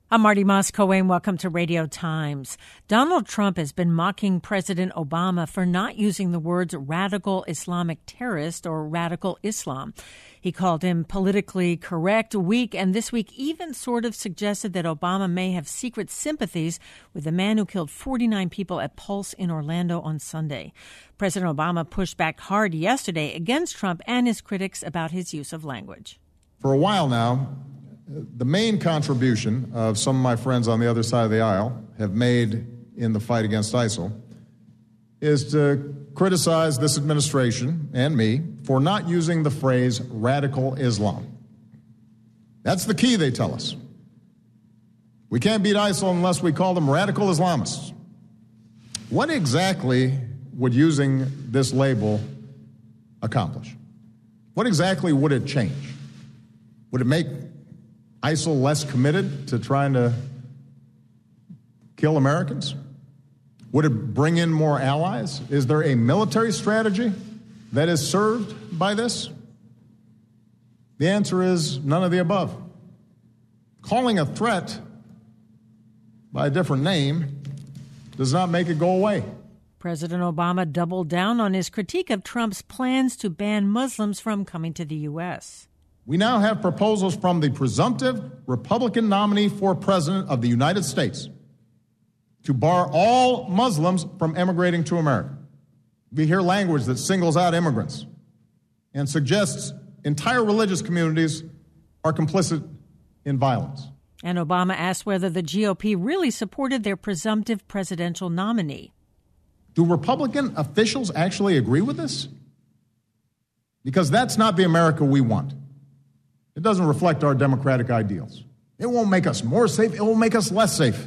I'm Marty Moss-Coane. Welcome to Radio Times. Donald Trump has been mocking President Obama for not using the words radical Islamic terrorist or radical Islam. He called him politically correct, weak, and this week even sort of suggested that Obama may have secret sympathies with the man who killed 49 people at Pulse in Orlando on Sunday. President Obama pushed back hard yesterday against Trump and his critics about his use of language. For a while now, the main contribution of some of my friends on the other side of the aisle have made in the fight against ISIL is to criticize this administration and me for not using the phrase radical Islam. That's the key, they tell us. We can't beat ISIL unless we call them radical Islamists. What exactly would using this label accomplish? What exactly would it change? Would it make ISIL less committed to trying to kill Americans? Would it bring in more allies? Is there a military strategy that is served by this? The answer is none of the above. Calling a threat by a different name does not make it go away. President Obama doubled down on his critique of Trump's plans to ban Muslims from coming to the U.S. We now have proposals from the presumptive Republican nominee for president of the United States to bar all Muslims from emigrating to America. We hear language that singles out immigrants and suggests entire religious communities are complicit in violence. And Obama asked whether the GOP really supported their presumptive presidential nominee. Do Republican officials actually agree with this? Because that's not the America we want. It doesn't reflect our democratic ideals. It won't make us more safe. It will make us less safe,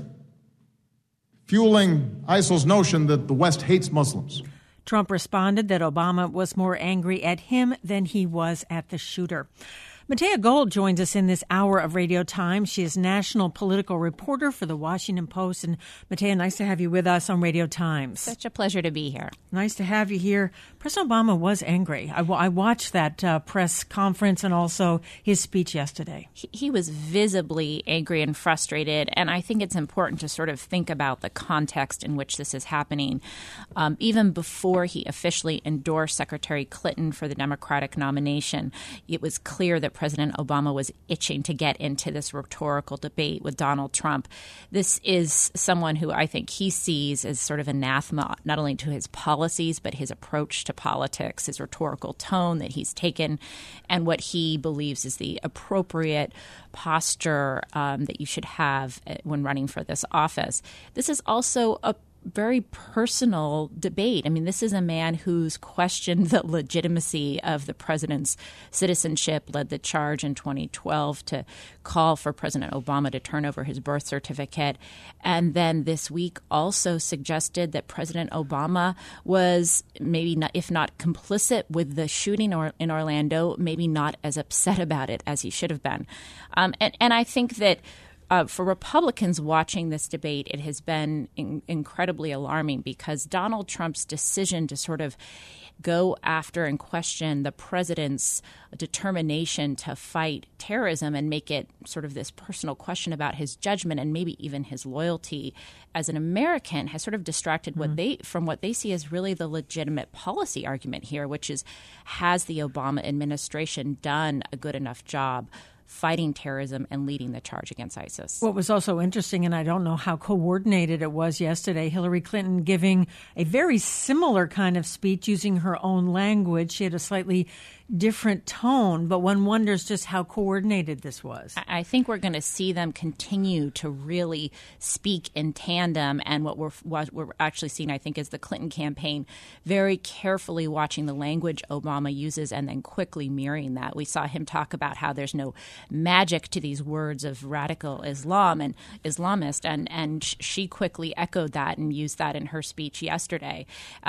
fueling ISIL's notion that the West hates Muslims. Trump responded that Obama was more angry at him than he was at the shooter. Matea Gold joins us in this hour of Radio Times. She is national political reporter for The Washington Post. And Matea, nice to have you with us on Radio Times. Such a pleasure to be here. Nice to have you here. President Obama was angry. I watched that press conference and also his speech yesterday. He was visibly angry and frustrated, and I think it's important to sort of think about the context in which this is happening. Even before he officially endorsed Secretary Clinton for the Democratic nomination, it was clear that President Obama was itching to get into this rhetorical debate with Donald Trump. This is someone who I think he sees as sort of anathema, not only to his policies, but his approach to politics, his rhetorical tone that he's taken, and what he believes is the appropriate posture that you should have when running for this office. This is also a very personal debate. I mean, this is a man who's questioned the legitimacy of the president's citizenship, led the charge in 2012 to call for President Obama to turn over his birth certificate, and then this week also suggested that President Obama was maybe not, if not complicit with the shooting in Orlando, maybe not as upset about it as he should have been. And I think that for Republicans watching this debate, it has been incredibly alarming because Donald Trump's decision to sort of go after and question the president's determination to fight terrorism and make it sort of this personal question about his judgment and maybe even his loyalty as an American has sort of distracted from what they see as really the legitimate policy argument here, which is, has the Obama administration done a good enough job fighting terrorism and leading the charge against ISIS? What was also interesting, and I don't know how coordinated it was yesterday, Hillary Clinton giving a very similar kind of speech using her own language. She had a slightly different tone, but one wonders just how coordinated this was. I think we're going to see them continue to really speak in tandem, and what we're actually seeing, I think, is the Clinton campaign very carefully watching the language Obama uses and then quickly mirroring that. We saw him talk about how there's no magic to these words of radical Islam and Islamist, and she quickly echoed that and used that in her speech yesterday.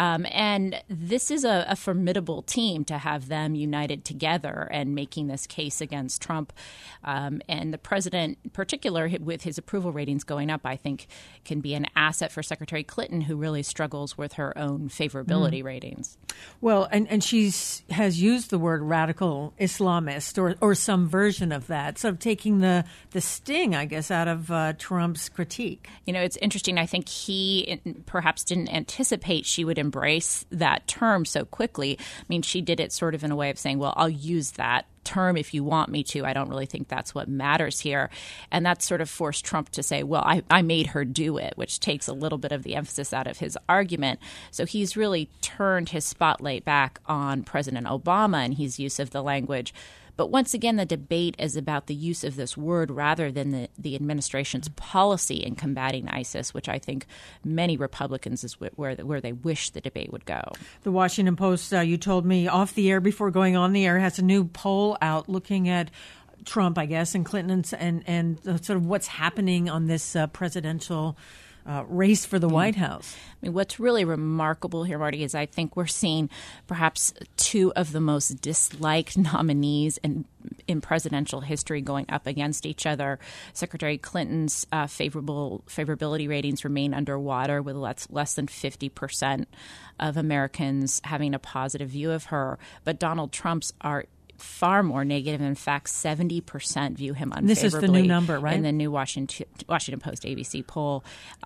And this is a formidable team to have them united together and making this case against Trump. And the president, in particular, with his approval ratings going up, I think can be an asset for Secretary Clinton, who really struggles with her own favorability ratings. Well, and she has used the word radical Islamist or some version version of that, sort of taking the sting, I guess, out of Trump's critique. It's interesting. I think he perhaps didn't anticipate she would embrace that term so quickly. I mean, she did it sort of in a way of saying, well, I'll use that term if you want me to. I don't really think that's what matters here. And that sort of forced Trump to say, well, I made her do it, which takes a little bit of the emphasis out of his argument. So he's really turned his spotlight back on President Obama and his use of the language. But once again, the debate is about the use of this word rather than the administration's policy in combating ISIS, which I think many Republicans is where they wish the debate would go. The Washington Post, you told me off the air before going on the air, has a new poll out looking at Trump, I guess, and Clinton and sort of what's happening on this presidential race for the White House. I mean, what's really remarkable here, Marty, is I think we're seeing perhaps two of the most disliked nominees in presidential history going up against each other. Secretary Clinton's favorability ratings remain underwater, with less than 50% of Americans having a positive view of her. But Donald Trump's are far more negative. In fact, 70% view him unfavorably. This is the new number, right? In the new Washington Post ABC poll.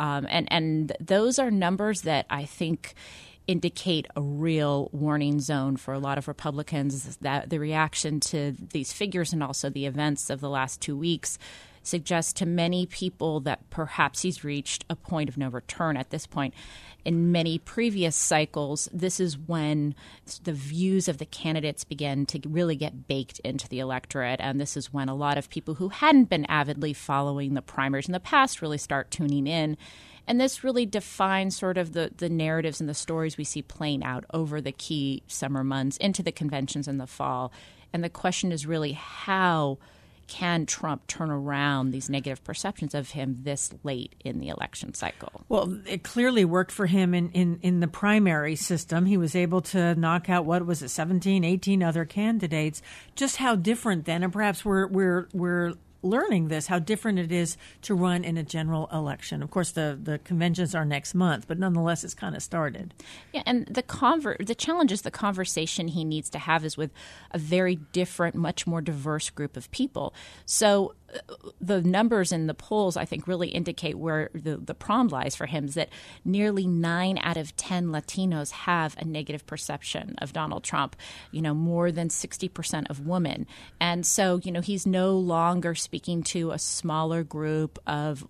And those are numbers that I think indicate a real warning zone for a lot of Republicans, that the reaction to these figures and also the events of the last 2 weeks suggests to many people that perhaps he's reached a point of no return at this point. In many previous cycles, this is when the views of the candidates begin to really get baked into the electorate. And this is when a lot of people who hadn't been avidly following the primaries in the past really start tuning in. And this really defines sort of the narratives and the stories we see playing out over the key summer months into the conventions in the fall. And the question is really, how can Trump turn around these negative perceptions of him this late in the election cycle? Well, it clearly worked for him in the primary system. He was able to knock out, 17, 18 other candidates. Just how different then, and perhaps we're learning this, how different it is to run in a general election. Of course, the conventions are next month, but nonetheless, it's kind of started. Yeah, and the challenge is the conversation he needs to have is with a very different, much more diverse group of people. So the numbers in the polls, I think, really indicate where the problem lies for him, is that nearly 9 out of 10 Latinos have a negative perception of Donald Trump, more than 60% of women. And so, he's no longer speaking to a smaller group of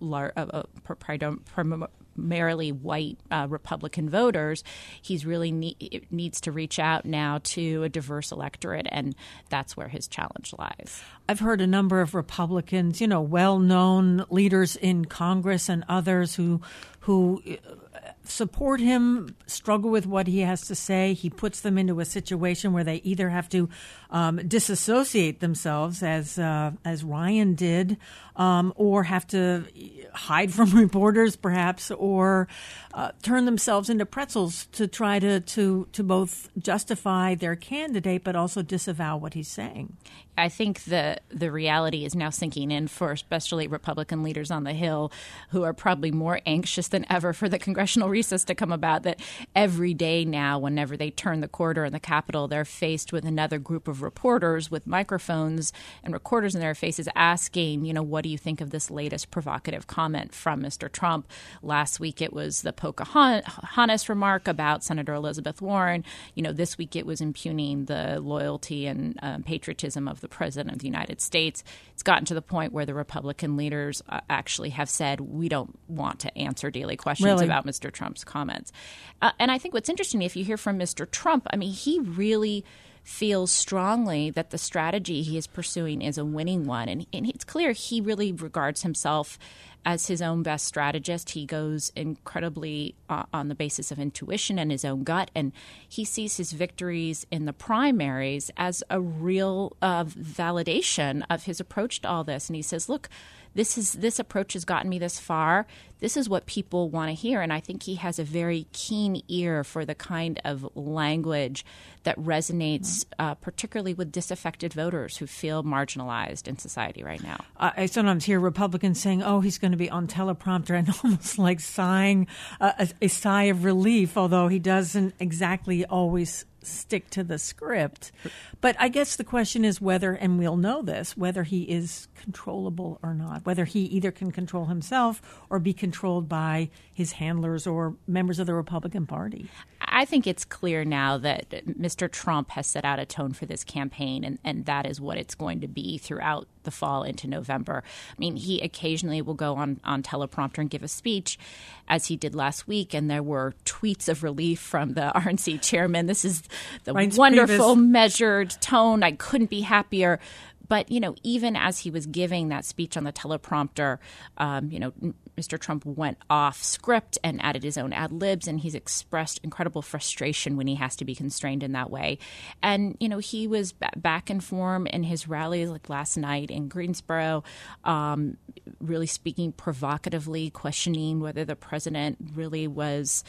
primarily white Republican voters. He's really needs to reach out now to a diverse electorate, and that's where his challenge lies. I've heard a number of Republicans, well-known leaders in Congress and others who support him, struggle with what he has to say. He puts them into a situation where they either have to disassociate themselves, as Ryan did, or have to hide from reporters, perhaps, or turn themselves into pretzels to try to both justify their candidate but also disavow what he's saying. I think the reality is now sinking in for especially Republican leaders on the Hill, who are probably more anxious than ever for the congressional recess to come about, that every day now, whenever they turn the corner in the Capitol, they're faced with another group of reporters with microphones and recorders in their faces asking, what do you think of this latest provocative comment from Mr. Trump? Last week it was the Pocahontas remark about Senator Elizabeth Warren. This week it was impugning the loyalty and patriotism of the President of the United States. It's gotten to the point where the Republican leaders actually have said, we don't want to answer daily questions about Mr. Trump's comments. And I think what's interesting, if you hear from Mr. Trump, he really feels strongly that the strategy he is pursuing is a winning one. And it's clear he really regards himself as his own best strategist. He goes incredibly on the basis of intuition and his own gut, and he sees his victories in the primaries as a real validation of his approach to all this. And he says, look, this approach has gotten me this far. This is what people want to hear. And I think he has a very keen ear for the kind of language that resonates particularly with disaffected voters who feel marginalized in society right now. I sometimes hear Republicans saying, he's going to be on teleprompter, and almost like sighing a sigh of relief, although he doesn't exactly always stick to the script. But I guess the question is whether, and we'll know this, whether he is controllable or not, whether he either can control himself or be controlled by his handlers or members of the Republican Party. I think it's clear now that Mr. Trump has set out a tone for this campaign, and that is what it's going to be throughout the fall into November. I mean, he occasionally will go on teleprompter and give a speech, as he did last week, and there were tweets of relief from the RNC chairman. This is the wonderful, measured tone. I couldn't be happier. But, even as he was giving that speech on the teleprompter, Mr. Trump went off script and added his own ad libs, and he's expressed incredible frustration when he has to be constrained in that way. And, he was back in form in his rallies like last night in Greensboro, really speaking provocatively, questioning whether the president really was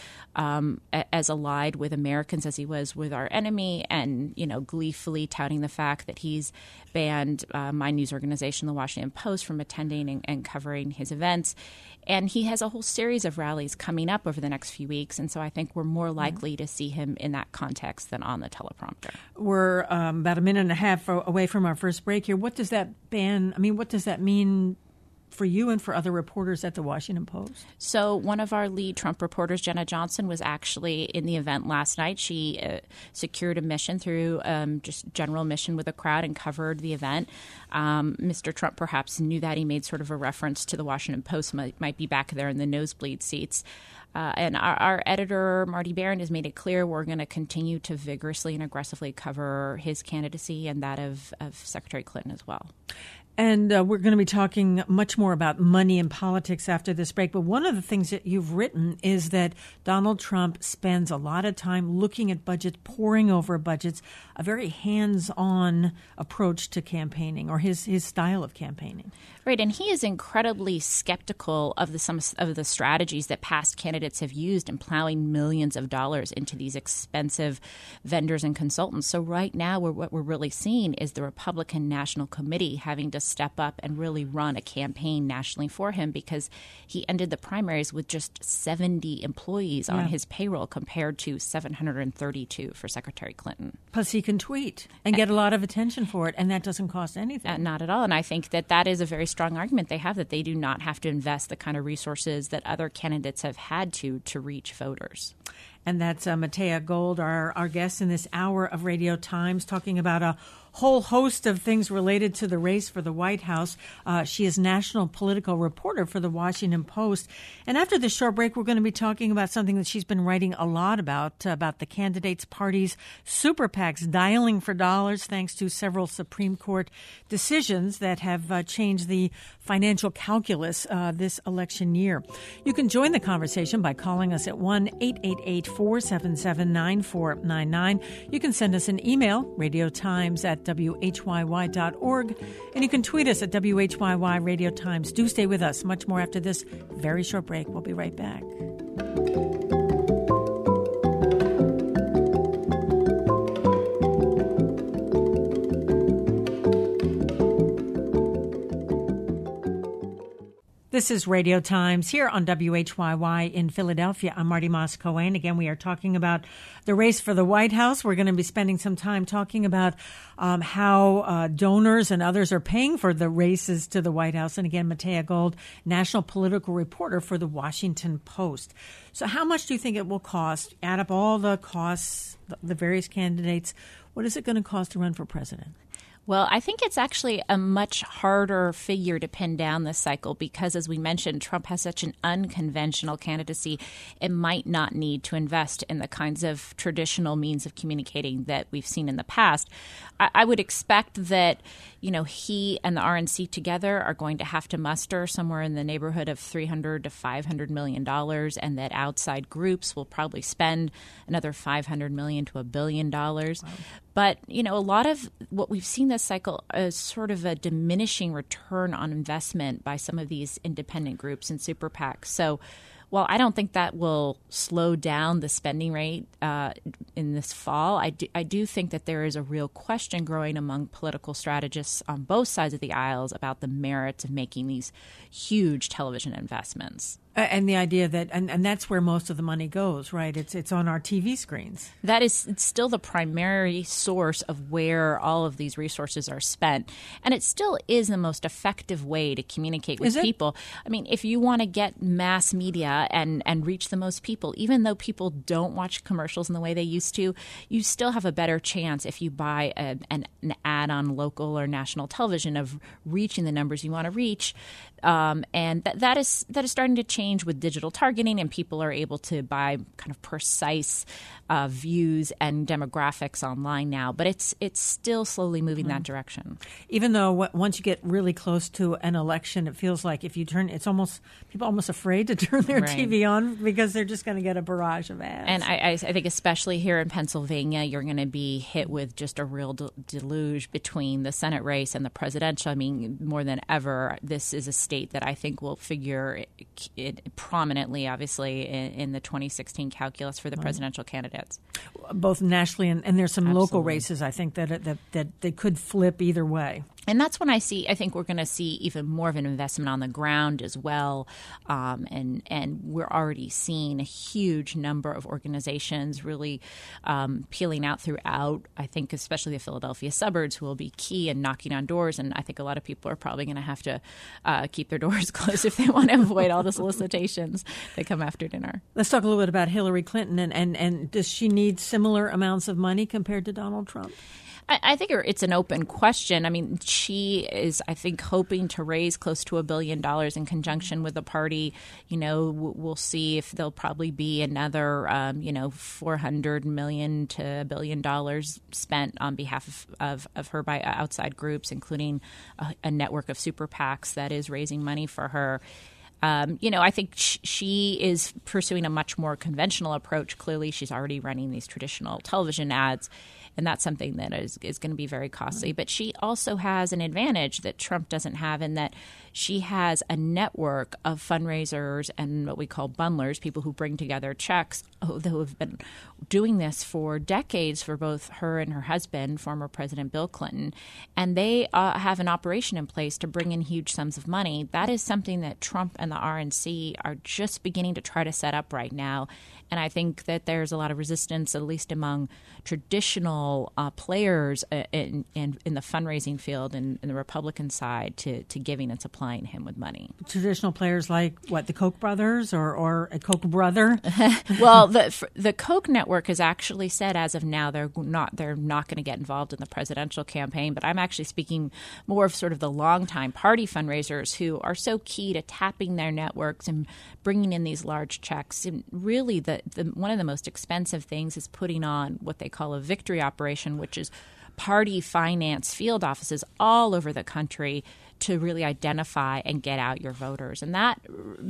as allied with Americans as he was with our enemy, and, gleefully touting the fact that he's banned my news organization, the Washington Post, from attending and covering his events. And he has a whole series of rallies coming up over the next few weeks. And so I think we're more likely to see him in that context than on the teleprompter. We're about a minute and a half away from our first break here. What does that what does that mean for you and for other reporters at the Washington Post? So one of our lead Trump reporters, Jenna Johnson, was actually in the event last night. She secured a mission through just general mission with a crowd and covered the event. Mr. Trump perhaps knew that. He made sort of a reference to the Washington Post, might be back there in the nosebleed seats. And our editor, Marty Barron, has made it clear we're going to continue to vigorously and aggressively cover his candidacy and that of Secretary Clinton as well. And we're going to be talking much more about money and politics after this break. But one of the things that you've written is that Donald Trump spends a lot of time looking at budgets, poring over budgets, a very hands-on approach to campaigning, or his style of campaigning. Right, and he is incredibly skeptical of some of the strategies that past candidates have used in plowing millions of dollars into these expensive vendors and consultants. So right now, what we're really seeing is the Republican National Committee having to step up and really run a campaign nationally for him, because he ended the primaries with just 70 employees on his payroll compared to 732 for Secretary Clinton. Plus, he can tweet and get a lot of attention for it, and that doesn't cost anything. Not at all. And I think that is a very strong argument they have, that they do not have to invest the kind of resources that other candidates have had to reach voters. And that's Matea Gold, our guest in this hour of Radio Times, talking about a whole host of things related to the race for the White House. She is national political reporter for the Washington Post. And after this short break, we're going to be talking about something that she's been writing a lot about the candidates' parties, super PACs dialing for dollars thanks to several Supreme Court decisions that have changed the financial calculus this election year. You can join the conversation by calling us at 1-888-477-9499. You can send us an email, radiotimes@whyy.org, and you can tweet us at WHYY Radio Times. Do stay with us. Much more after this very short break. We'll be right back. This is Radio Times here on WHYY in Philadelphia. I'm Marty Moss-Cohen. Again, we are talking about the race for the White House. We're going to be spending some time talking about how donors and others are paying for the races to the White House. And again, Matea Gold, national political reporter for the Washington Post. So how much do you think it will cost? Add up all the costs, the various candidates. What is it going to cost to run for president? Well, I think it's actually a much harder figure to pin down this cycle because, as we mentioned, Trump has such an unconventional candidacy. It might not need to invest in the kinds of traditional means of communicating that we've seen in the past. I would expect that, he and the RNC together are going to have to muster somewhere in the neighborhood of $300 to $500 million, and that outside groups will probably spend another $500 million to $1 billion. Wow. But, a lot of what we've seen this cycle is sort of a diminishing return on investment by some of these independent groups and super PACs. So while I don't think that will slow down the spending rate in this fall, I do think that there is a real question growing among political strategists on both sides of the aisles about the merits of making these huge television investments. And the idea that, and that's where most of the money goes, right? It's on our TV screens. That is still the primary source of where all of these resources are spent. And it still is the most effective way to communicate with people. I mean, if you want to get mass media and reach the most people, even though people don't watch commercials in the way they used to, you still have a better chance if you buy an ad on local or national television of reaching the numbers you want to reach. And that is starting to change with digital targeting, and people are able to buy kind of precise views and demographics online now. But it's still slowly moving that direction. Even though once you get really close to an election, it feels like if you turn, it's almost people are almost afraid to turn their TV on because they're just going to get a barrage of ads. And I think especially here in Pennsylvania, you're going to be hit with just a real deluge between the Senate race and the presidential. I mean, more than ever, this is a state that I think will figure it prominently, obviously, in the 2016 calculus for the presidential candidates. Both nationally and there's some local races, I think, that they could flip either way. And that's when I think we're going to see even more of an investment on the ground as well. And we're already seeing a huge number of organizations really peeling out throughout, I think, especially the Philadelphia suburbs, who will be key in knocking on doors. And I think a lot of people are probably going to have to keep their doors closed if they want to avoid all the solicitations that come after dinner. Let's talk a little bit about Hillary Clinton. And does she need similar amounts of money compared to Donald Trump? I think it's an open question. I mean, she is, I think, hoping to raise close to $1 billion in conjunction with the party. You know, we'll see if there'll probably be another, $400 million to $1 billion spent on behalf of her by outside groups, including a network of super PACs that is raising money for her. I think she is pursuing a much more conventional approach. Clearly, she's already running these traditional television ads, and that's something that is going to be very costly. But she also has an advantage that Trump doesn't have in that she has a network of fundraisers and what we call bundlers, people who bring together checks, who have been doing this for decades for both her and her husband, former President Bill Clinton. And they have an operation in place to bring in huge sums of money. That is something that Trump and the RNC are just beginning to try to set up right now. And I think that there's a lot of resistance, at least among traditional players in the fundraising field and in the Republican side to giving and supplying him with money. Traditional players like what, the Koch brothers or a Koch brother? Well, the Koch network has actually said as of now they're not going to get involved in the presidential campaign. But I'm actually speaking more of sort of the longtime party fundraisers who are so key to tapping their networks and bringing in these large checks. And really, one of the most expensive things is putting on what they call a victory operation, which is party finance field offices all over the country to really identify and get out your voters. And that,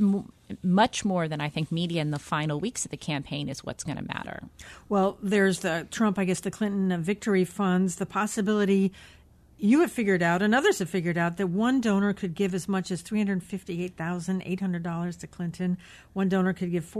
much more than I think media in the final weeks of the campaign, is what's going to matter. Well, there's the Trump, I guess the Clinton victory funds, the possibility you have figured out and others have figured out that one donor could give as much as $358,800 to Clinton. One donor could give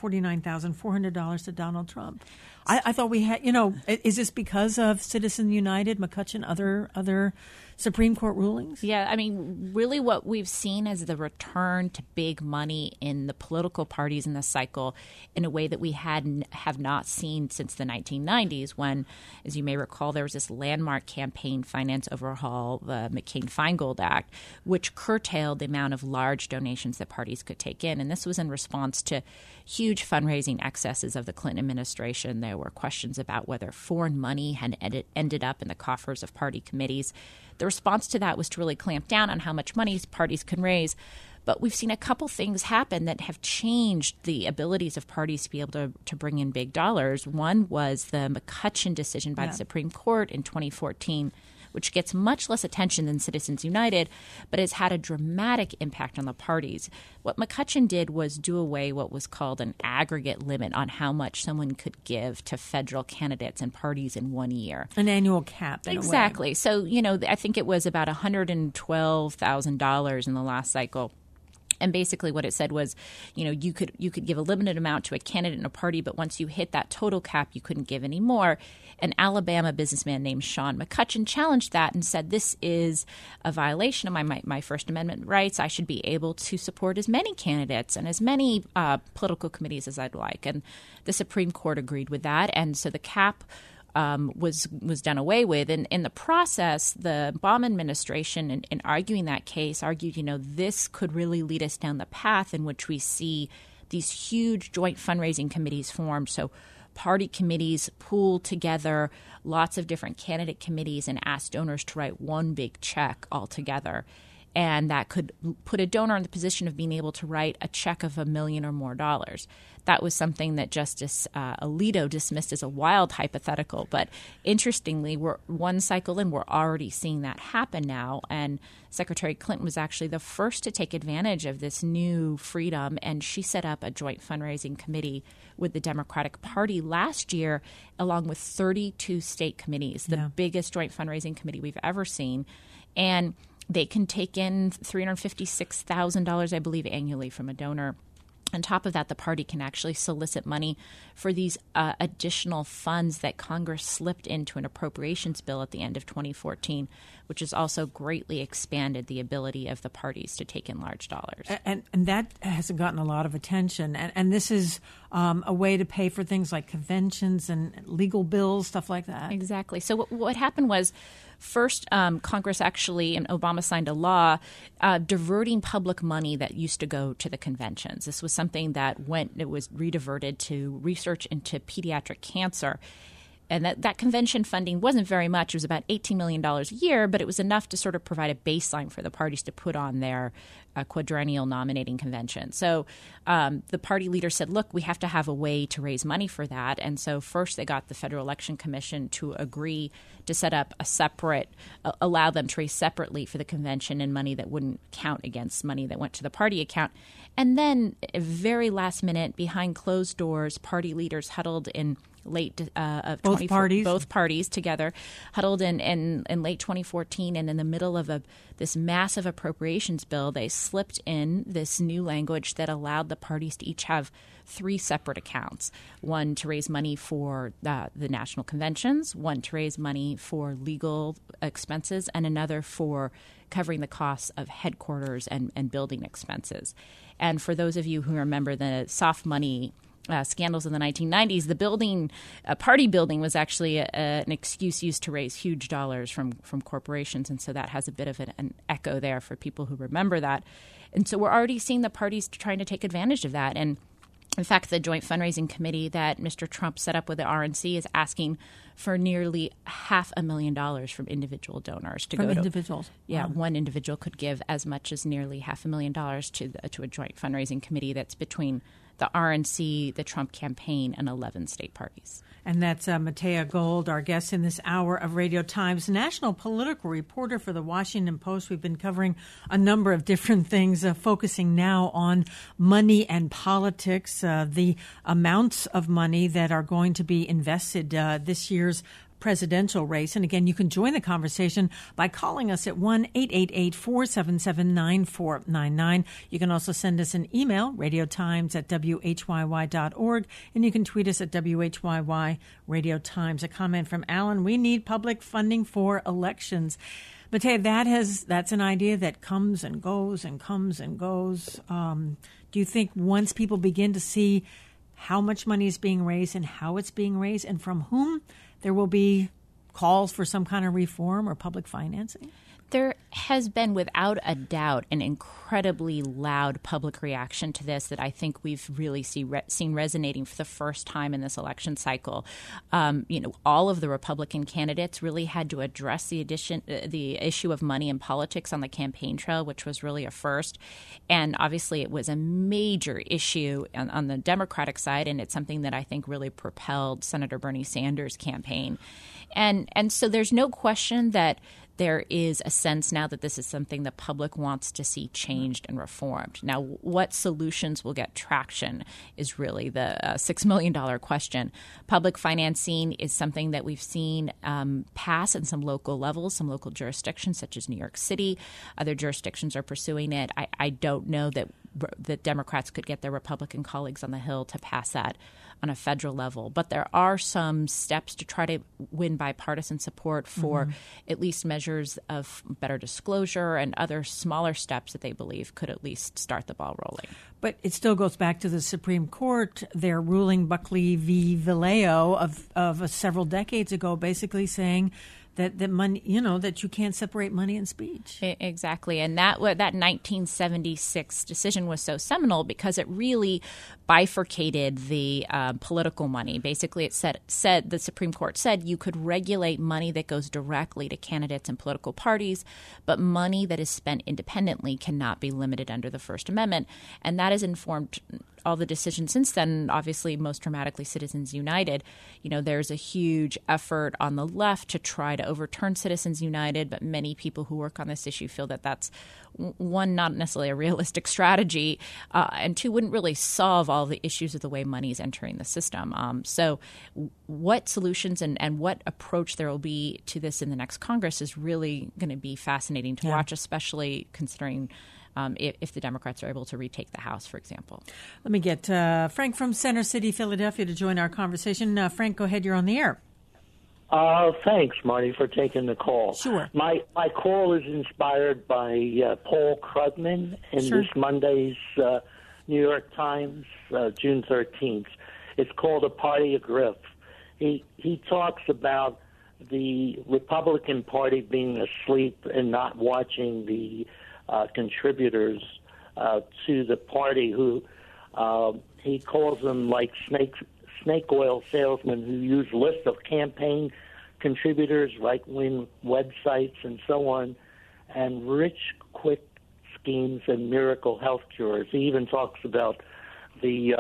$449,400 to Donald Trump. I thought we had, is this because of Citizens United, McCutcheon, other Supreme Court rulings? Yeah, I mean, really what we've seen is the return to big money in the political parties in the cycle in a way that we have not seen since the 1990s when, as you may recall, there was this landmark campaign finance overhaul, the McCain-Feingold Act, which curtailed the amount of large donations that parties could take in. And this was in response to huge fundraising excesses of the Clinton administration. There were questions about whether foreign money had ended up in the coffers of party committees. The response to that was to really clamp down on how much money parties can raise. But we've seen a couple things happen that have changed the abilities of parties to be able to bring in big dollars. One was the McCutcheon decision by the Supreme Court in 2014, which gets much less attention than Citizens United, but has had a dramatic impact on the parties. What McCutcheon did was do away what was called an aggregate limit on how much someone could give to federal candidates and parties in 1 year. An annual cap, in exactly. a way. So, I think it was about $112,000 in the last cycle. And basically what it said was, you could give a limited amount to a candidate in a party, but once you hit that total cap, you couldn't give any more. An Alabama businessman named Sean McCutcheon challenged that and said, this is a violation of my First Amendment rights. I should be able to support as many candidates and as many political committees as I'd like. And the Supreme Court agreed with that. And so the cap was done away with. And in the process, the Obama administration, in arguing that case, argued, this could really lead us down the path in which we see these huge joint fundraising committees formed. So party committees pool together lots of different candidate committees and ask donors to write one big check all together. And that could put a donor in the position of being able to write a check of $1 million or more. That was something that Justice Alito dismissed as a wild hypothetical. But interestingly, we're one cycle in, we're already seeing that happen now. And Secretary Clinton was actually the first to take advantage of this new freedom. And she set up a joint fundraising committee with the Democratic Party last year, along with 32 state committees, the biggest joint fundraising committee we've ever seen. And they can take in $356,000, I believe, annually from a donor. On top of that, the party can actually solicit money for these additional funds that Congress slipped into an appropriations bill at the end of 2014, which has also greatly expanded the ability of the parties to take in large dollars. And that has gotten a lot of attention. And this is a way to pay for things like conventions and legal bills, stuff like that. Exactly. So what happened was, first, Congress actually, and Obama signed a law diverting public money that used to go to the conventions. This was something that it was rediverted to research into pediatric cancer. And that convention funding wasn't very much. It was about $18 million a year, but it was enough to sort of provide a baseline for the parties to put on their quadrennial nominating convention. So the party leader said, look, we have to have a way to raise money for that. And so first they got the Federal Election Commission to agree to set up a separate, allow them to raise separately for the convention and money that wouldn't count against money that went to the party account. And then very last minute, behind closed doors, party leaders huddled in both parties together, huddled in late 2014, and in the middle of this massive appropriations bill, they slipped in this new language that allowed the parties to each have 3 separate accounts: one to raise money for the national conventions, one to raise money for legal expenses, and another for covering the costs of headquarters and building expenses. And for those of you who remember the soft money scandals in the 1990s, the party building was actually an excuse used to raise huge dollars from corporations. And so that has a bit of an echo there for people who remember that. And so we're already seeing the parties trying to take advantage of that. And in fact, the joint fundraising committee that Mr. Trump set up with the RNC is asking for nearly $500,000 from individual donors to go individuals. Yeah, one individual could give as much as nearly $500,000 to a joint fundraising committee that's between the RNC, the Trump campaign, and 11 state parties. And that's Matea Gold, our guest in this hour of Radio Times, national political reporter for the Washington Post. We've been covering a number of different things, focusing now on money and politics, the amounts of money that are going to be invested this year's presidential race. And again, you can join the conversation by calling us at 1-888-477-9499. You can also send us an email, radiotimes@whyy.org, and you can tweet us at WHYY Radio Times. A comment from Alan: we need public funding for elections. Matea, that's an idea that comes and goes and comes and goes. Do you think once people begin to see how much money is being raised and how it's being raised and from whom, there will be calls for some kind of reform or public financing? There has been, without a doubt, an incredibly loud public reaction to this that I think we've really seen resonating for the first time in this election cycle. All of the Republican candidates really had to address the issue of money in politics on the campaign trail, which was really a first. And obviously it was a major issue on the Democratic side, and it's something that I think really propelled Senator Bernie Sanders' campaign. And so there's no question that there is a sense now that this is something the public wants to see changed and reformed. Now, what solutions will get traction is really the $6 million question. Public financing is something that we've seen pass in some local levels, some local jurisdictions such as New York City. Other jurisdictions are pursuing it. I don't know that the Democrats could get their Republican colleagues on the Hill to pass that on a federal level. But there are some steps to try to win bipartisan support for at least measures of better disclosure and other smaller steps that they believe could at least start the ball rolling. But it still goes back to the Supreme Court, their ruling Buckley v. Valeo of several decades ago, basically saying that money, that you can't separate money and speech. Exactly. And that 1976 decision was so seminal because it really bifurcated the political money. Basically, it said the Supreme Court said you could regulate money that goes directly to candidates and political parties, but money that is spent independently cannot be limited under the First Amendment. And that has informed all the decisions since then, obviously most dramatically Citizens United. There's a huge effort on the left to try to overturn Citizens United, but many people who work on this issue feel that that's, one, not necessarily a realistic strategy, and two, wouldn't really solve all the issues of the way money is entering the system. So what solutions and what approach there will be to this in the next Congress is really going to be fascinating to watch, especially considering if the Democrats are able to retake the House, for example. Let me get Frank from Center City, Philadelphia, to join our conversation. Frank, go ahead. You're on the air. Thanks, Marty, for taking the call. Sure. My call is inspired by Paul Krugman in this Monday's New York Times, June 13th. It's called A Party of Grift. He talks about the Republican Party being asleep and not watching the contributors to the party who he calls them like snake oil salesmen who use lists of campaign contributors, right-wing websites, and so on, and rich, quick schemes and miracle health cures. He even talks about the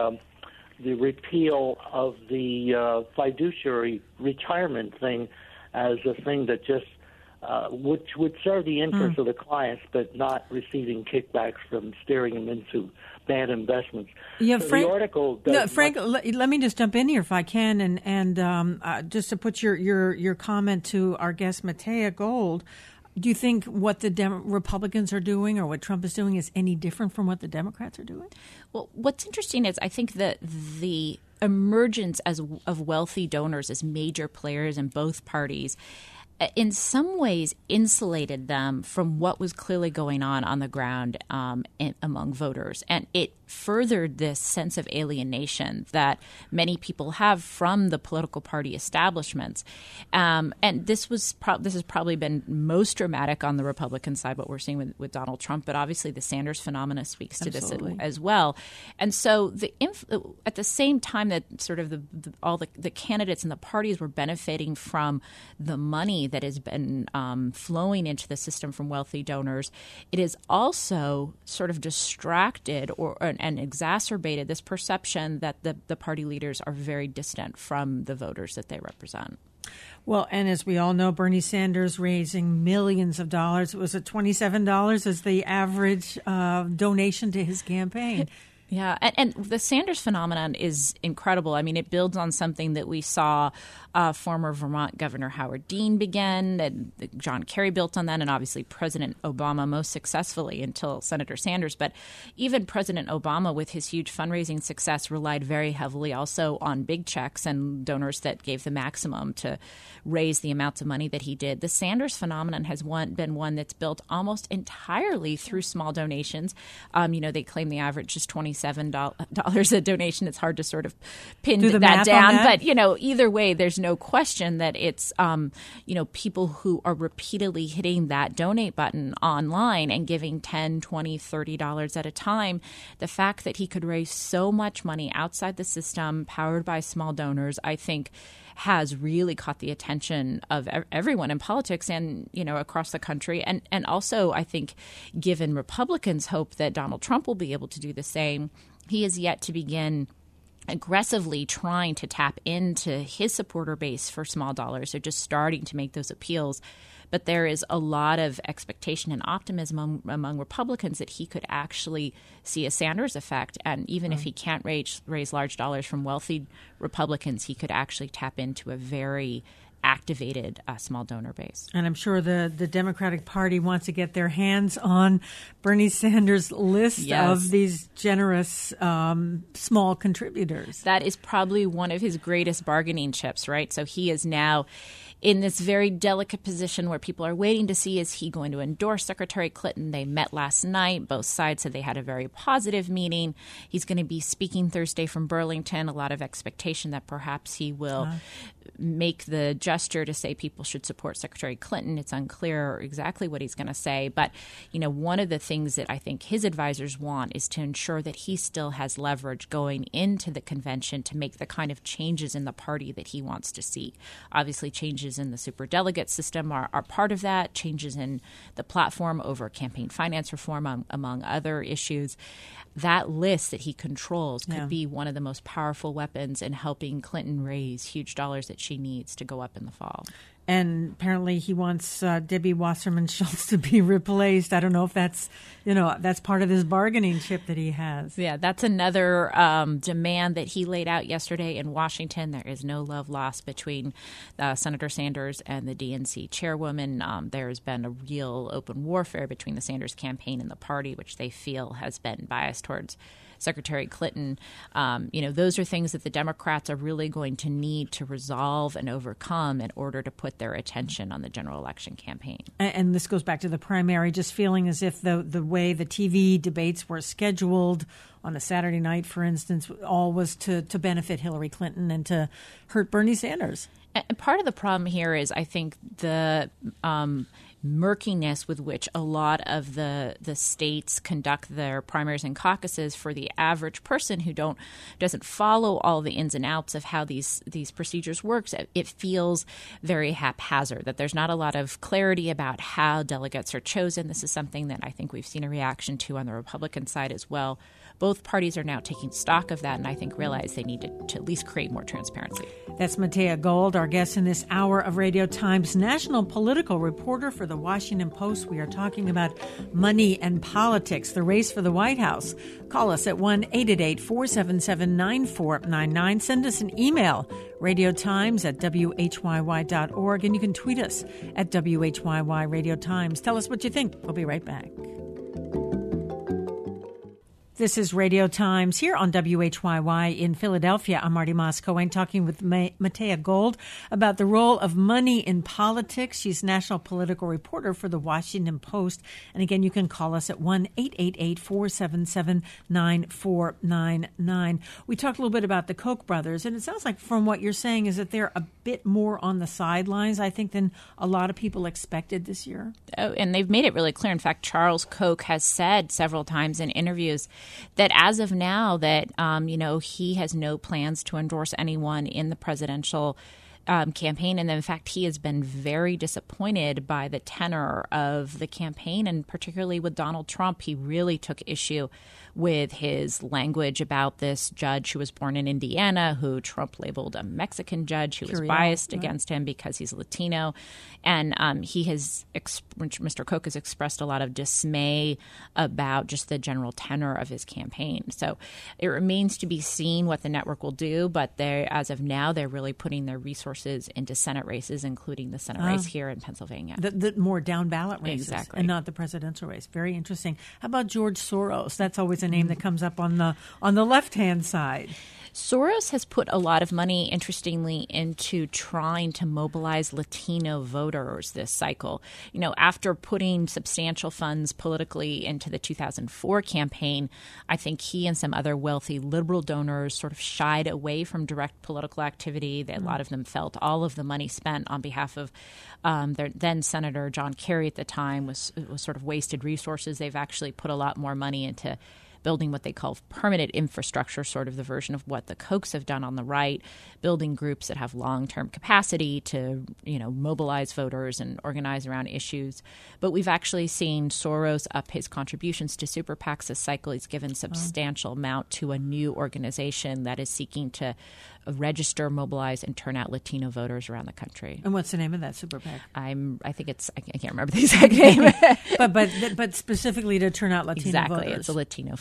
repeal of the fiduciary retirement thing as a thing that just which would serve the interests of the clients, but not receiving kickbacks from steering them into bad investments. Yeah, so Frank. The article Frank, let me just jump in here if I can, and just to put your comment to our guest Matea Gold. Do you think what the Republicans are doing or what Trump is doing is any different from what the Democrats are doing? Well, what's interesting is I think that the emergence of wealthy donors as major players in both parties in some ways insulated them from what was clearly going on the ground among voters. And it furthered this sense of alienation that many people have from the political party establishments. And this has probably been most dramatic on the Republican side, what we're seeing with Donald Trump. But obviously the Sanders phenomena speaks to this as well. And so at the same time that sort of all the candidates and the parties were benefiting from the money that has been flowing into the system from wealthy donors, it is also sort of distracted and exacerbated this perception that the party leaders are very distant from the voters that they represent. Well, and as we all know, Bernie Sanders raising millions of dollars. Was it $27 as the average donation to his campaign? Yeah, and the Sanders phenomenon is incredible. I mean, it builds on something that we saw former Vermont Governor Howard Dean begin, and John Kerry built on that, and obviously President Obama most successfully until Senator Sanders. But even President Obama, with his huge fundraising success, relied very heavily also on big checks and donors that gave the maximum to raise the amounts of money that he did. The Sanders phenomenon has been one that's built almost entirely through small donations. They claim the average is $27 a donation. It's hard to sort of pin that down. But, either way, there's no question that it's, people who are repeatedly hitting that donate button online and giving $10, $20, $30 at a time. The fact that he could raise so much money outside the system, powered by small donors, I think has really caught the attention of everyone in politics and, across the country. And also, I think, given Republicans hope that Donald Trump will be able to do the same, he is yet to begin aggressively trying to tap into his supporter base for small dollars. They're just starting to make those appeals. But there is a lot of expectation and optimism among Republicans that he could actually see a Sanders effect. And even if he can't raise large dollars from wealthy Republicans, he could actually tap into a very activated small donor base. And I'm sure the Democratic Party wants to get their hands on Bernie Sanders' list of these generous small contributors. That is probably one of his greatest bargaining chips, right? So he is now in this very delicate position where people are waiting to see, is he going to endorse Secretary Clinton? They met last night. Both sides said they had a very positive meeting. He's going to be speaking Thursday from Burlington. A lot of expectation that perhaps he will make the gesture to say people should support Secretary Clinton. It's unclear exactly what he's going to say. But, one of the things that I think his advisors want is to ensure that he still has leverage going into the convention to make the kind of changes in the party that he wants to see. Obviously, changes in the superdelegate system are part of that, changes in the platform over campaign finance reform, among other issues. That list that he controls could be one of the most powerful weapons in helping Clinton raise huge dollars that she needs to go up in the fall. And apparently he wants Debbie Wasserman Schultz to be replaced. I don't know if that's part of his bargaining chip that he has. Yeah, that's another demand that he laid out yesterday in Washington. There is no love lost between Senator Sanders and the DNC chairwoman. There's been a real open warfare between the Sanders campaign and the party, which they feel has been biased towards Secretary Clinton. Those are things that the Democrats are really going to need to resolve and overcome in order to put their attention on the general election campaign. And this goes back to the primary, just feeling as if the way the TV debates were scheduled on a Saturday night, for instance, all was to benefit Hillary Clinton and to hurt Bernie Sanders. And part of the problem here is, I think, the murkiness with which a lot of the states conduct their primaries and caucuses for the average person who doesn't follow all the ins and outs of how these procedures works. It feels very haphazard, that there's not a lot of clarity about how delegates are chosen. This is something that I think we've seen a reaction to on the Republican side as well. Both parties are now taking stock of that, and I think realize they need to at least create more transparency. That's Matea Gold, our guest in this hour of Radio Times, national political reporter for the Washington Post. We are talking about money and politics, the race for the White House. Call us at 1-888-477-9499. Send us an email, radiotimes@whyy.org, and you can tweet us at WHYY Radio Times. Tell us what you think. We'll be right back. This is Radio Times here on WHYY in Philadelphia. I'm Marty Moss-Cohen talking with Matea Gold about the role of money in politics. She's national political reporter for the Washington Post. And again, you can call us at 1-888-477-9499. We talked a little bit about the Koch brothers, and it sounds like from what you're saying is that they're a bit more on the sidelines, I think, than a lot of people expected this year. Oh, and they've made it really clear. In fact, Charles Koch has said several times in interviews that as of now that, he has no plans to endorse anyone in the presidential campaign. And in fact, he has been very disappointed by the tenor of the campaign, and particularly with Donald Trump. He really took issue with his language about this judge who was born in Indiana, who Trump labeled a Mexican judge who was biased against him because he's Latino. And Mr. Koch has expressed a lot of dismay about just the general tenor of his campaign. So it remains to be seen what the network will do. But as of now, they're really putting their resources into Senate races, including the Senate race here in Pennsylvania. The more down ballot races, exactly, and not the presidential race. Very interesting. How about George Soros? That's always a name that comes up on the left-hand side. Soros has put a lot of money, interestingly, into trying to mobilize Latino voters this cycle. After putting substantial funds politically into the 2004 campaign, I think he and some other wealthy liberal donors sort of shied away from direct political activity. A lot of them felt all of the money spent on behalf of their then Senator John Kerry at the time was sort of wasted resources. They've actually put a lot more money into building what they call permanent infrastructure, sort of the version of what the Kochs have done on the right, building groups that have long-term capacity to, mobilize voters and organize around issues. But we've actually seen Soros up his contributions to super PACs this cycle. He's given substantial amount to a new organization that is seeking to register, mobilize, and turn out Latino voters around the country. And what's the name of that super PAC? I can't remember the exact name. but specifically to turn out Latino voters. Exactly, it's a Latino focus.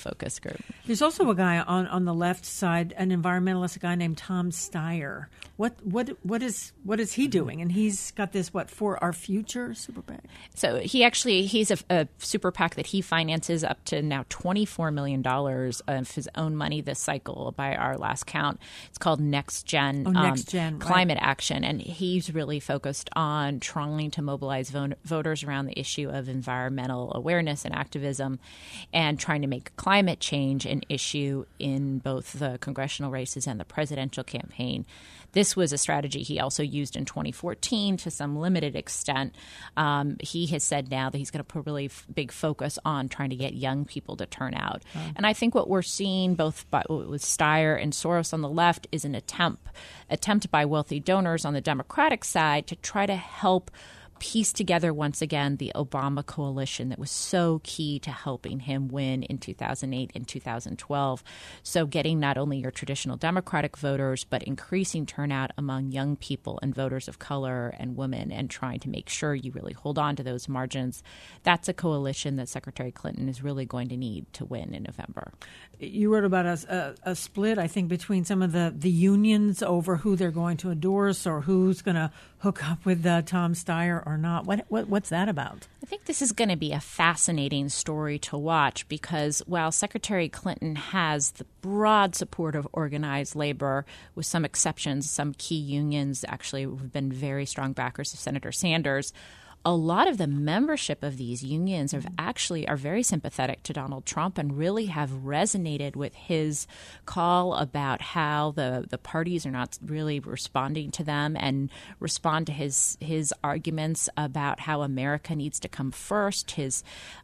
focus group. There's also a guy on the left side, an environmentalist, a guy named Tom Steyer. What is he doing? And he's got this For Our Future super PAC. So he's a super PAC that he finances up to now $24 million of his own money this cycle by our last count. It's called Next Gen, Climate Action, and he's really focused on trying to mobilize voters around the issue of environmental awareness and activism, and trying to make climate change an issue in both the congressional races and the presidential campaign. This was a strategy he also used in 2014 to some limited extent. He has said now that he's going to put really big focus on trying to get young people to turn out. And I think what we're seeing both with Steyer and Soros on the left is an attempt by wealthy donors on the Democratic side to try to help piece together once again the Obama coalition that was so key to helping him win in 2008 and 2012. So getting not only your traditional Democratic voters, but increasing turnout among young people and voters of color and women, and trying to make sure you really hold on to those margins. That's a coalition that Secretary Clinton is really going to need to win in November. You wrote about a split, I think, between some of the unions over who they're going to endorse or who's going to hook up with Tom Steyer or not. What's that about? I think this is going to be a fascinating story to watch, because while Secretary Clinton has the broad support of organized labor, with some exceptions, some key unions actually have been very strong backers of Senator Sanders, a lot of the membership of these unions are very sympathetic to Donald Trump and really have resonated with his call about how the parties are not really responding to them, and respond to his arguments about how America needs to come first, his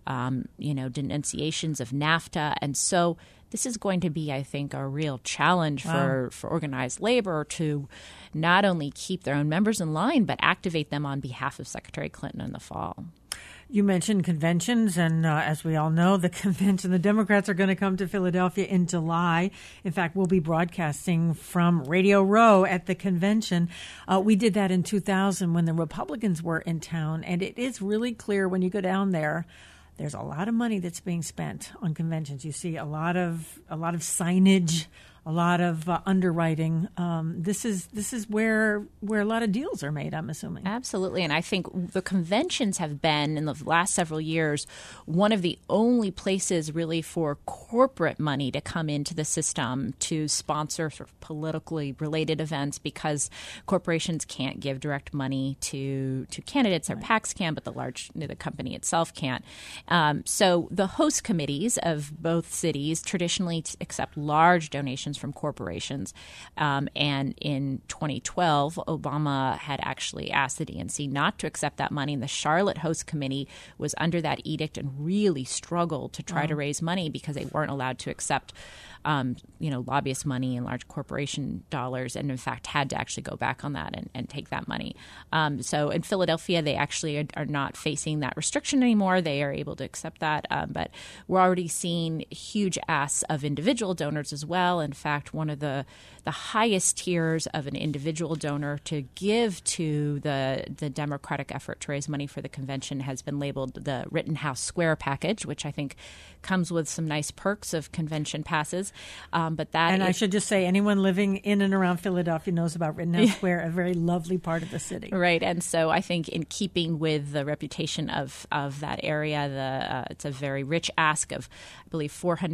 denunciations of NAFTA. And so this is going to be, I think, a real challenge for organized labor to not only keep their own members in line, but activate them on behalf of Secretary Clinton in the fall. You mentioned conventions, and as we all know, the Democrats are going to come to Philadelphia in July. In fact, we'll be broadcasting from Radio Row at the convention. We did that in 2000 when the Republicans were in town, and it is really clear when you go down there, there's a lot of money that's being spent on conventions. You see a lot of signage, a lot of underwriting. This is where a lot of deals are made, I'm assuming. Absolutely. And I think the conventions have been, in the last several years, one of the only places really for corporate money to come into the system to sponsor sort of politically related events, because corporations can't give direct money to candidates, or PACs can, but the company itself can't. So the host committees of both cities traditionally accept large donations from corporations. And in 2012, Obama had actually asked the DNC not to accept that money. And the Charlotte Host Committee was under that edict and really struggled to try to raise money, because they weren't allowed to accept lobbyist money and large corporation dollars, and in fact had to actually go back on that and take that money. So in Philadelphia, they actually are not facing that restriction anymore. They are able to accept that. But we're already seeing huge asks of individual donors as well. In fact, one of the highest tiers of an individual donor to give to the Democratic effort to raise money for the convention has been labeled the Rittenhouse Square package, which I think comes with some nice perks of convention passes. I should just say, anyone living in and around Philadelphia knows about Rittenhouse Square, a very lovely part of the city. Right. And so I think in keeping with the reputation of that area, it's a very rich ask of, I believe,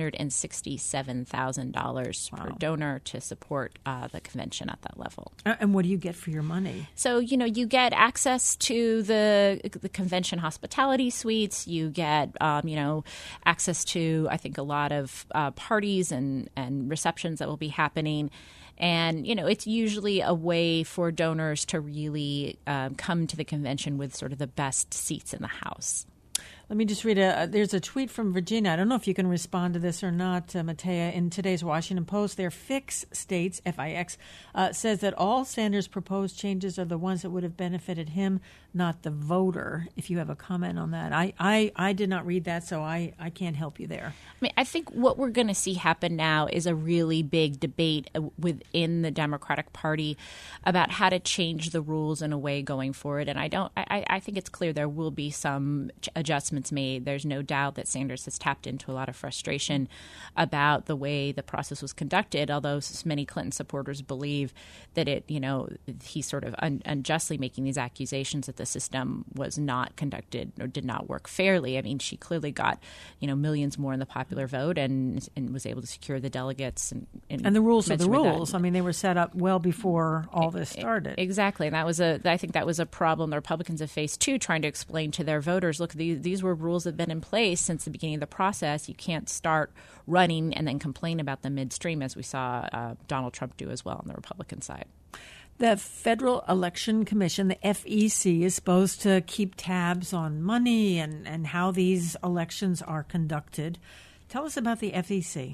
$467,000 per donor to support the convention at that level. And what do you get for your money? So, you get access to the convention hospitality suites. You get, access to, I think, a lot of parties and receptions that will be happening. And, it's usually a way for donors to really come to the convention with sort of the best seats in the house. Let me just read there's a tweet from Virginia. I don't know if you can respond to this or not, Matea. In today's Washington Post, their Fix states, F-I-X, says that all Sanders' proposed changes are the ones that would have benefited him, not the voter. If you have a comment on that. I did not read that, so I can't help you there. I think what we're going to see happen now is a really big debate within the Democratic Party about how to change the rules in a way going forward. And I think it's clear there will be some adjustments announcements made. There's no doubt that Sanders has tapped into a lot of frustration about the way the process was conducted, although many Clinton supporters believe that he's sort of unjustly making these accusations that the system was not conducted or did not work fairly. I mean, she clearly got, millions more in the popular vote and was able to secure the delegates. And the rules are the rules. I mean, they were set up well before all this started. Exactly. And I think that was a problem the Republicans have faced, too, trying to explain to their voters, look, these were rules that have been in place since the beginning of the process. You can't start running and then complain about them midstream, as we saw Donald Trump do as well on the Republican side. The Federal Election Commission, the FEC, is supposed to keep tabs on money and how these elections are conducted. Tell us about the FEC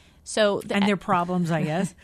and their problems, I guess.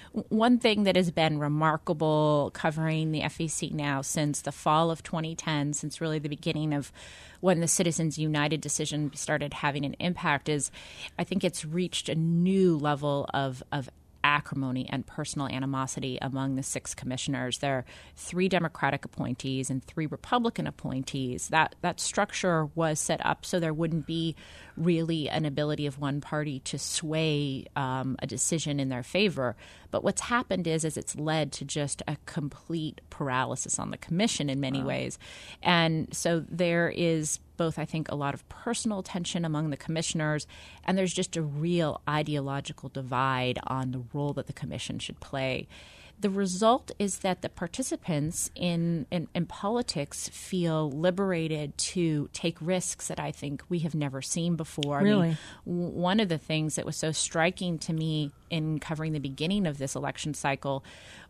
One thing that has been remarkable covering the FEC now since the fall of 2010, since really the beginning of when the Citizens United decision started having an impact, is I think it's reached a new level of acrimony and personal animosity among the 6 commissioners. There are 3 Democratic appointees and 3 Republican appointees. That structure was set up so there wouldn't be really an ability of one party to sway a decision in their favor. But what's happened is it's led to just a complete paralysis on the commission in many ways. And so there is both, I think, a lot of personal tension among the commissioners, and there's just a real ideological divide on the role that the commission should play. The result is that the participants in politics feel liberated to take risks that I think we have never seen before. Really? I mean, one of the things that was so striking to me in covering the beginning of this election cycle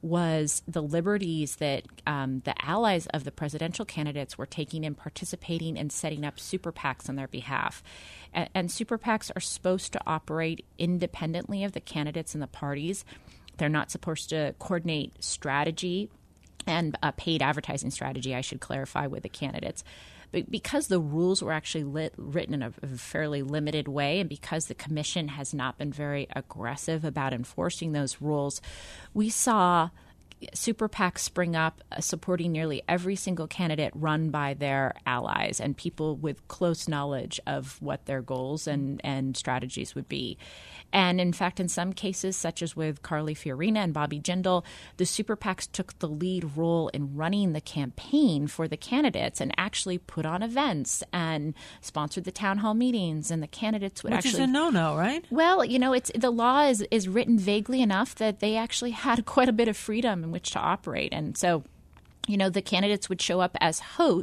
was the liberties that the allies of the presidential candidates were taking in participating and setting up super PACs on their behalf. And super PACs are supposed to operate independently of the candidates and the parties. They're not supposed to coordinate strategy and paid advertising strategy, I should clarify, with the candidates. But because the rules were actually written in a fairly limited way, and because the commission has not been very aggressive about enforcing those rules, we saw super PACs spring up supporting nearly every single candidate run by their allies and people with close knowledge of what their goals and strategies would be. And in fact, in some cases, such as with Carly Fiorina and Bobby Jindal, the super PACs took the lead role in running the campaign for the candidates and actually put on events and sponsored the town hall meetings. And the candidates would Which is a no-no, right? Well, it's the law is written vaguely enough that they actually had quite a bit of freedom in which to operate. And so the candidates would show up as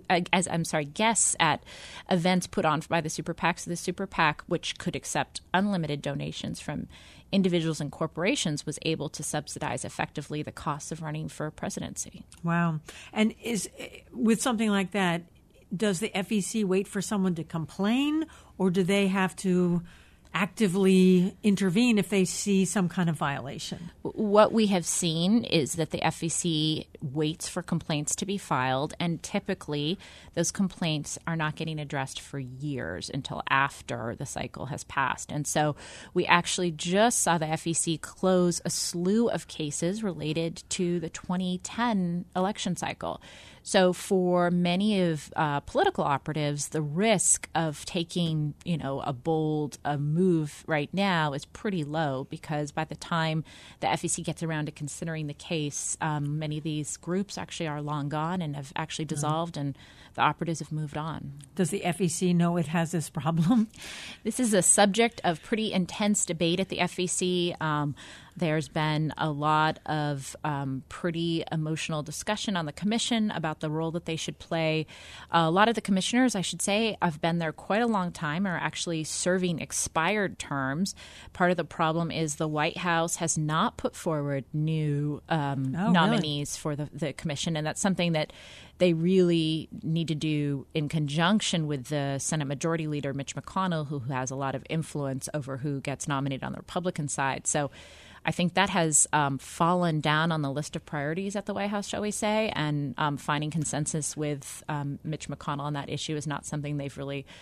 guests at events put on by the super PACs. The super PAC, which could accept unlimited donations from individuals and corporations, was able to subsidize effectively the costs of running for presidency. Wow. And with something like that, does the FEC wait for someone to complain, or do they have to actively intervene if they see some kind of violation? What we have seen is that the FEC waits for complaints to be filed, and typically those complaints are not getting addressed for years until after the cycle has passed. And so we actually just saw the FEC close a slew of cases related to the 2010 election cycle. So for many of political operatives, the risk of taking, a bold move right now is pretty low, because by the time the FEC gets around to considering the case, many of these groups actually are long gone and have actually dissolved, and the operatives have moved on. Does the FEC know it has this problem? This is a subject of pretty intense debate at the FEC. There's been a lot of pretty emotional discussion on the commission about the role that they should play. A lot of the commissioners, I should say, have been there quite a long time, are actually serving expired terms. Part of the problem is the White House has not put forward new nominees for the commission, and that's something that they really need to do in conjunction with the Senate Majority Leader, Mitch McConnell, who has a lot of influence over who gets nominated on the Republican side. So I think that has fallen down on the list of priorities at the White House, shall we say, and finding consensus with Mitch McConnell on that issue is not something they've really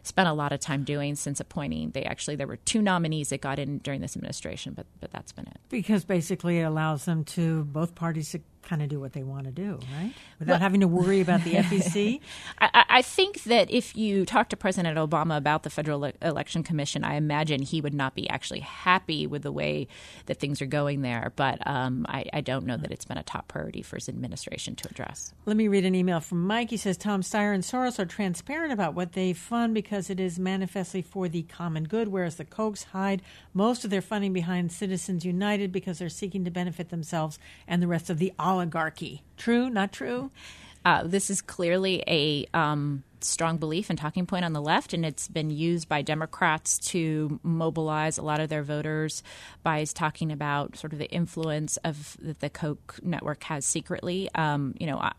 spent a lot of time doing since appointing. There were 2 nominees that got in during this administration, but that's been it. Because basically it allows them to, both parties, to kind of do what they want to do, right? Without having to worry about the FEC? I think that if you talk to President Obama about the Federal Election Commission, I imagine he would not be actually happy with the way that things are going there. But I don't know that it's been a top priority for his administration to address. Let me read an email from Mike. He says, Tom Steyer and Soros are transparent about what they fund because it is manifestly for the common good, whereas the Kochs hide most of their funding behind Citizens United because they're seeking to benefit themselves and the rest of the oligarchy. True? Not true? This is clearly a strong belief and talking point on the left, and it's been used by Democrats to mobilize a lot of their voters by talking about sort of the influence that the Koch network has secretly. I'm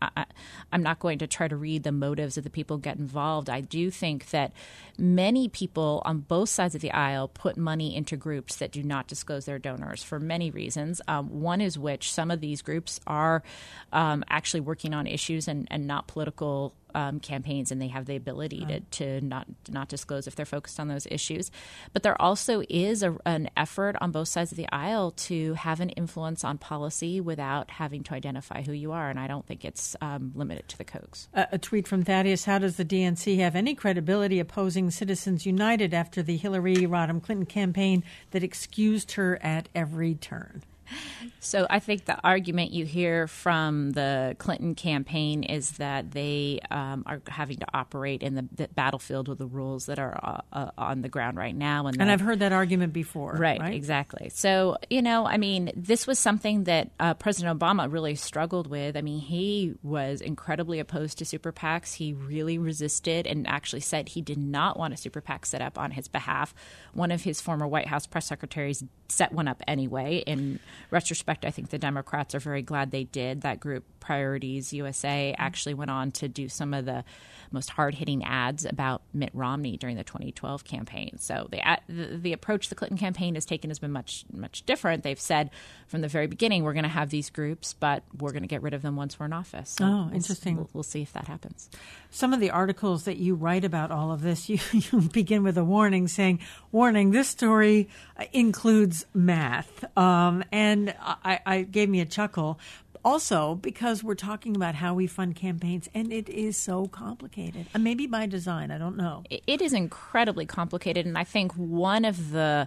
not going to try to read the motives of the people who get involved. I do think that many people on both sides of the aisle put money into groups that do not disclose their donors for many reasons. One is which some of these groups are actually working on issues and not political campaigns, and they have the ability to not disclose if they're focused on those issues. But there also is an effort on both sides of the aisle to have an influence on policy without having to identify who you are, and I don't think it's limited to the Kochs. A tweet from Thaddeus: how does the DNC have any credibility opposing Citizens United after the Hillary Rodham Clinton campaign that excused her at every turn? So I think the argument you hear from the Clinton campaign is that they are having to operate in the battlefield with the rules that are on the ground right now. And I've heard that argument before. Right, exactly. So, this was something that President Obama really struggled with. I mean, he was incredibly opposed to super PACs. He really resisted and actually said he did not want a super PAC set up on his behalf. One of his former White House press secretaries set one up anyway. In retrospect, I think the Democrats are very glad they did. That group, Priorities USA, actually went on to do some of the most hard-hitting ads about Mitt Romney during the 2012 campaign. So the approach the Clinton campaign has taken has been much, much different. They've said from the very beginning, we're going to have these groups, but we're going to get rid of them once we're in office. So interesting. We'll see if that happens. Some of the articles that you write about all of this, you begin with a warning saying, warning, this story includes math. And I gave me a chuckle. Also, because we're talking about how we fund campaigns, and it is so complicated. Maybe by design, I don't know. It is incredibly complicated, and I think one of the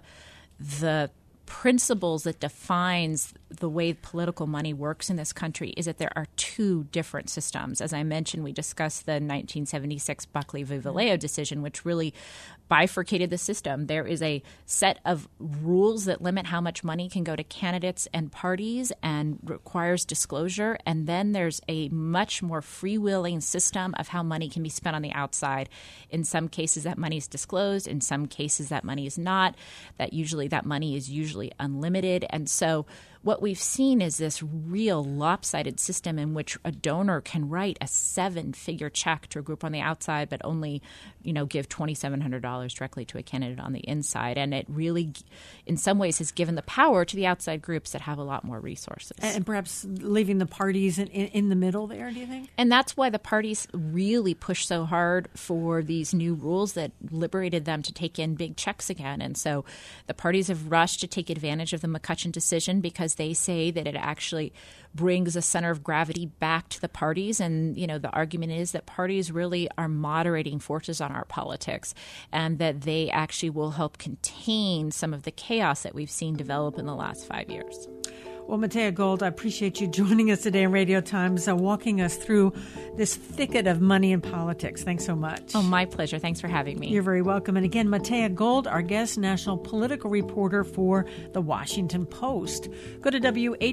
principles that defines the way political money works in this country is that there are 2 different systems. As I mentioned, we discussed the 1976 Buckley v. Vallejo decision, which really bifurcated the system. There is a set of rules that limit how much money can go to candidates and parties and requires disclosure. And then there's a much more freewheeling system of how money can be spent on the outside. In some cases, that money is disclosed. In some cases, that money is not. That money is usually unlimited. And so what we've seen is this real lopsided system in which a donor can write a 7-figure check to a group on the outside, but only, give $2,700 directly to a candidate on the inside. And it really, in some ways, has given the power to the outside groups that have a lot more resources. And perhaps leaving the parties in the middle there, do you think? And that's why the parties really pushed so hard for these new rules that liberated them to take in big checks again. And so the parties have rushed to take advantage of the McCutcheon decision because they say that it actually brings a center of gravity back to the parties. And, the argument is that parties really are moderating forces on our politics and that they actually will help contain some of the chaos that we've seen develop in the last 5 years. Well, Matea Gold, I appreciate you joining us today on Radio Times, walking us through this thicket of money and politics. Thanks so much. Oh, my pleasure. Thanks for having me. You're very welcome. And again, Matea Gold, our guest, national political reporter for The Washington Post. Go to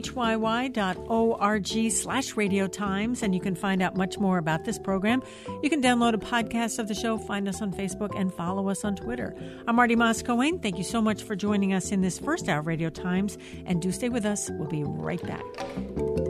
WHYY.org/Radio Times, and you can find out much more about this program. You can download a podcast of the show, find us on Facebook, and follow us on Twitter. I'm Marty Moss-Cohen. Thank you so much for joining us in this first hour of Radio Times, and do stay with us. We'll be right back.